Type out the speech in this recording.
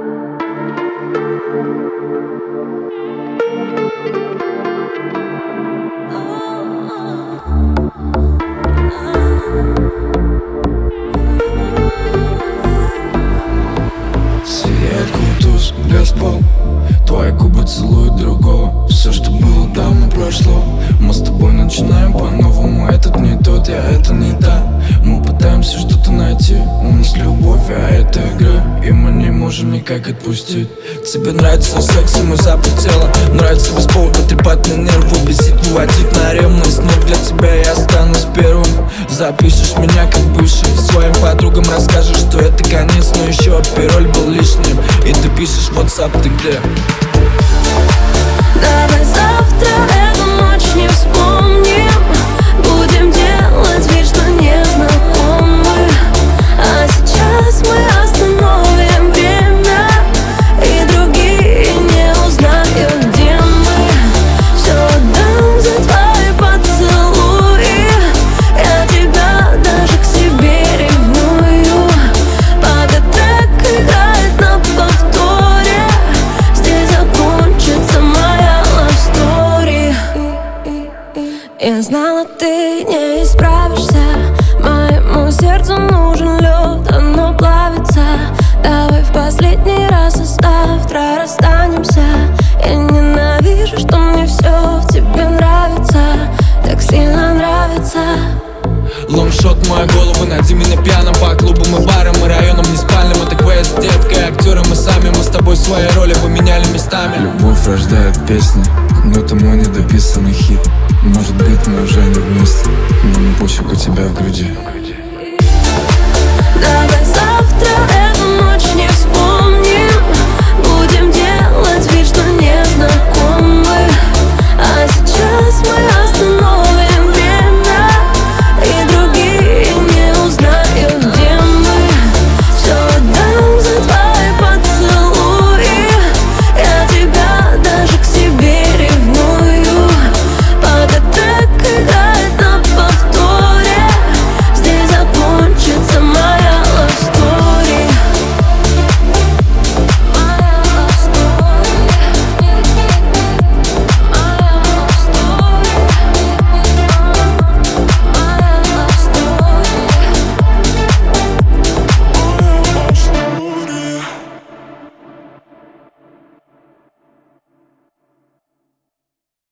Сияет кутуз, Газпол, твои губы целуют другого. Все, что было давно прошло. Мы с тобой начинаем по-новому. Этот не тот, это не та. Мы пытаемся что-то найти. У нас любовь, а это игра, и мы не можем никак отпустить. Тебе нравится секс, и мы запретела. Нравится без повода трепать на нервы, бесить, выводить на ревность. Но для тебя я останусь первым. Запишешь меня как бывший, своим подругам расскажешь, что это конец, но еще пароль был лишним. И ты пишешь в WhatsApp, ты где? Давай завтра эту ночь не вспомним. Будем делать вид, что не знакомы. А сейчас мы остановим время, и другие не узнают, где мы. Все отдам за твои поцелуи. Я тебя даже к себе ревную. Пока трек играет на повторе, здесь закончится моя love story. Я знала, ты не исправишься. Моему сердцу нужен лед, оно плавится. Давай в последний раз, и завтра расстанемся. Я ненавижу, что мне все в тебе нравится, так сильно нравится. Лонгшот в мою голову, найди меня пьяным по клубам и барам и районам не спальным. Это квест, детка, актеры мы сами. Мы с тобой свои роли поменяли местами. Любовь рождает песни, но это мой недописанный хит. Может быть, мы уже не вместе, но не пофиг, у тебя в груди.